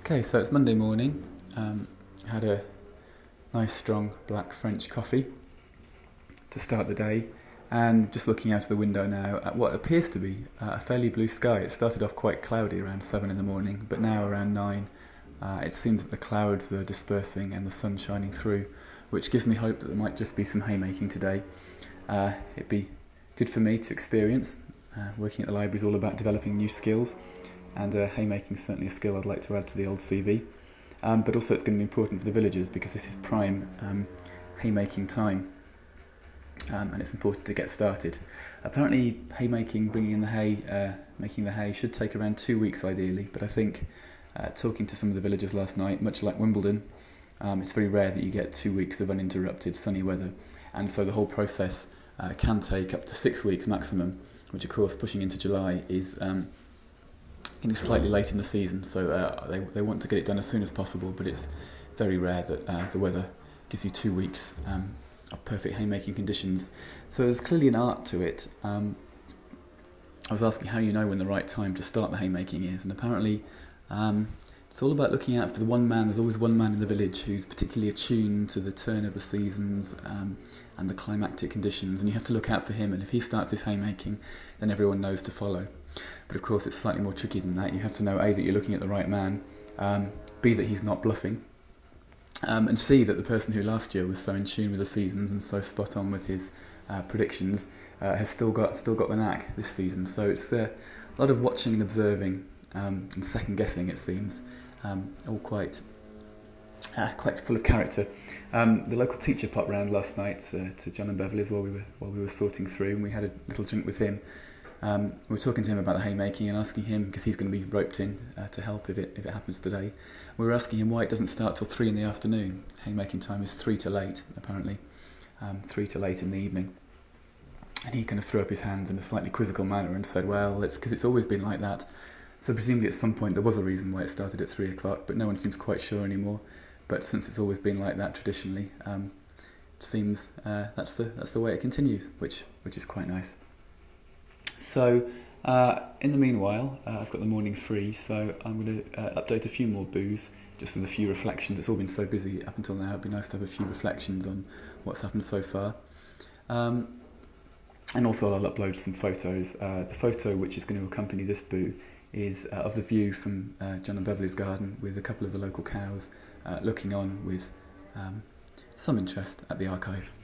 Okay, so it's Monday morning. Had a nice strong black French coffee to start the day, and just looking out of the window now at what appears to be a fairly blue sky. It started off quite cloudy around 7 in the morning, but now around 9 it seems that the clouds are dispersing and the sun shining through, which gives me hope that there might just be some haymaking today. It'd be good for me to experience. Working at the library is all about developing new skills, and haymaking is certainly a skill I'd like to add to the old CV. But also it's going to be important for the villagers because this is prime haymaking time, and it's important to get started. Apparently haymaking, bringing in the hay, making the hay should take around 2 weeks ideally, but I think talking to some of the villagers last night, much like Wimbledon, it's very rare that you get 2 weeks of uninterrupted sunny weather, and so the whole process can take up to 6 weeks maximum, which of course pushing into July is slightly late in the season, so they want to get it done as soon as possible, but it's very rare that the weather gives you 2 weeks of perfect haymaking conditions. So there's clearly an art to it. I was asking how you know when the right time to start the haymaking is, and apparently it's all about looking out for the one man. There's always one man in the village who's particularly attuned to the turn of the seasons and the climactic conditions, and you have to look out for him, and if he starts his haymaking, then everyone knows to follow. But of course it's slightly more tricky than that. You have to know A, that you're looking at the right man, B, that he's not bluffing, and C, that the person who last year was so in tune with the seasons and so spot on with his predictions has still got the knack this season. So it's a lot of watching and observing and second guessing, it seems, all quite full of character. The local teacher popped round last night to John and Beverley's while we were sorting through, and we had a little drink with him. We were talking to him about the haymaking and asking him, because he's going to be roped in to help if it happens today. We were asking him why it doesn't start till 3 in the afternoon. Haymaking time is 3 till 8, apparently, 3 till 8 in the evening. And he kind of threw up his hands in a slightly quizzical manner and said, well, it's because it's always been like that. So presumably at some point there was a reason why it started at 3 o'clock, but no one seems quite sure anymore. But since it's always been like that traditionally, it seems that's the way it continues, which is quite nice. So, in the meanwhile, I've got the morning free, so I'm going to update a few more boos, just with a few reflections. It's all been so busy up until now, it'd be nice to have a few reflections on what's happened so far. And also I'll upload some photos. The photo which is going to accompany this boo is of the view from John and Beverley's garden, with a couple of the local cows looking on with some interest at the archive.